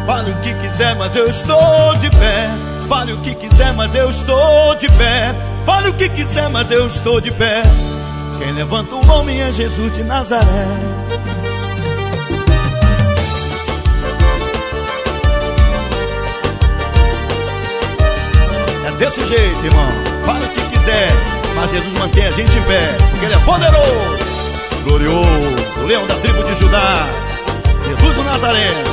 Fale o que quiser, mas eu estou de pé. Fale o que quiser, mas eu estou de pé. Fale o que quiser, mas eu estou de pé. Quem levanta o homem é Jesus de Nazaré. É desse jeito, irmão. Fale o que quiser, mas Jesus mantém a gente em pé, porque Ele é poderoso, glorioso, o leão da tribo de Judá, Jesus o Nazareno.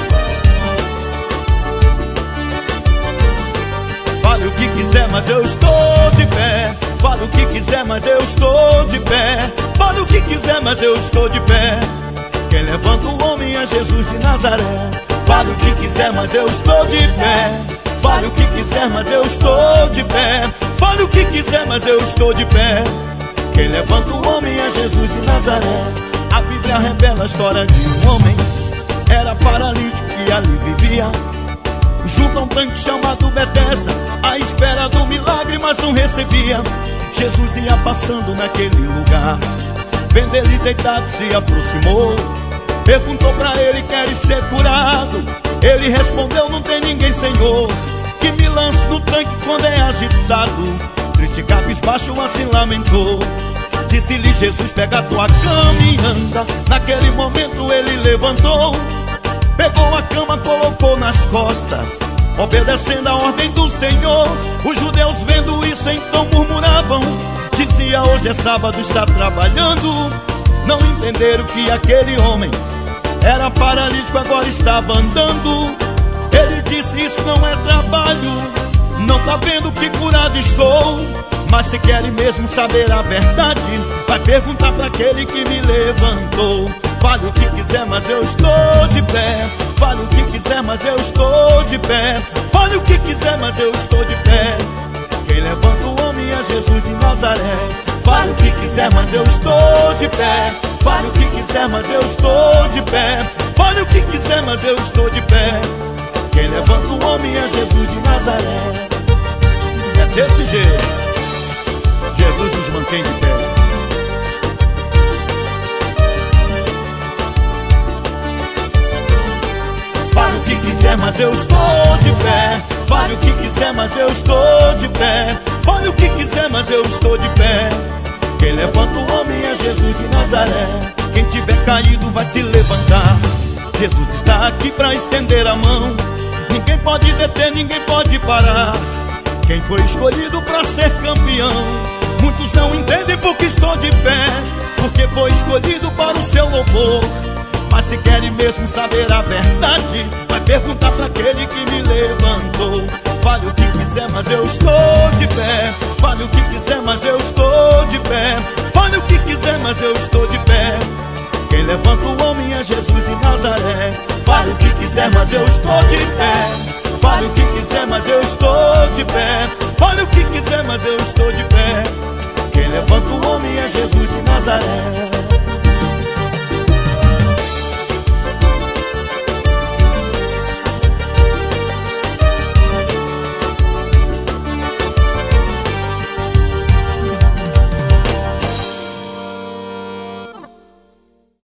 Fale o que quiser, mas eu estou de pé. Fale o que quiser, mas eu estou de pé. Fale o que quiser, mas eu estou de pé. Quem levanta o homem é Jesus de Nazaré. Fale o que quiser, mas eu estou de pé. Fale o que quiser, mas eu estou de pé. Fale o que quiser, mas eu estou de pé. Quem levanta o homem é Jesus de Nazaré. A Bíblia revela a história de um homem. Era paralítico e ali vivia, junto a um tanque chamado Betesda, à espera do milagre, mas não recebia. Jesus ia passando naquele lugar, vendo ele deitado, se aproximou, perguntou pra ele: queres ser curado? Ele respondeu: não tem ninguém, Senhor, que me lance no tanque quando é agitado. Triste, cabisbaixo, assim lamentou. Disse-lhe Jesus: pega a tua cama e anda. Naquele momento ele levantou, pegou a cama, colocou nas costas, obedecendo a ordem do Senhor. Os judeus vendo isso então murmuravam, dizia: hoje é sábado, está trabalhando. Não entenderam que aquele homem era paralítico, agora estava andando. Ele disse: isso não é trabalho, não tá vendo que curado estou? Mas se querem mesmo saber a verdade, vai perguntar para aquele que me levantou. Fale o que quiser, mas eu estou de pé. Fale o que quiser, mas eu estou de pé. Fale o que quiser, mas eu estou de pé. Quem levanta o homem é Jesus de Nazaré. Fale o que quiser, mas eu estou de pé. Fale o que quiser, mas eu estou de pé. Fale o que quiser, mas eu estou de pé. Quem levanta o homem é Jesus de Nazaré. É desse jeito, Jesus nos mantém de pé. Fale o que quiser, mas eu estou de pé. Fale o que quiser, mas eu estou de pé. Fale o que quiser, mas eu estou de pé. Quem levanta o homem é Jesus de Nazaré. Quem tiver caído vai se levantar. Jesus está aqui para estender a mão. Ninguém pode deter, ninguém pode parar. Quem foi escolhido para ser campeão. Muitos não entendem porque estou de pé, porque foi escolhido para o seu louvor. Mas se querem mesmo saber a verdade, vai perguntar para aquele que me levantou. Fale o que quiser, mas eu estou de pé. Fale o que quiser, mas eu estou de pé. Fale o que quiser, mas eu estou de pé. Quem levanta o homem é Jesus de Nazaré. Fale o que quiser, mas eu estou de pé. Fale o que quiser, mas eu estou de pé. Fale o que quiser, mas eu estou de pé. Quem levanta o homem é Jesus de Nazaré.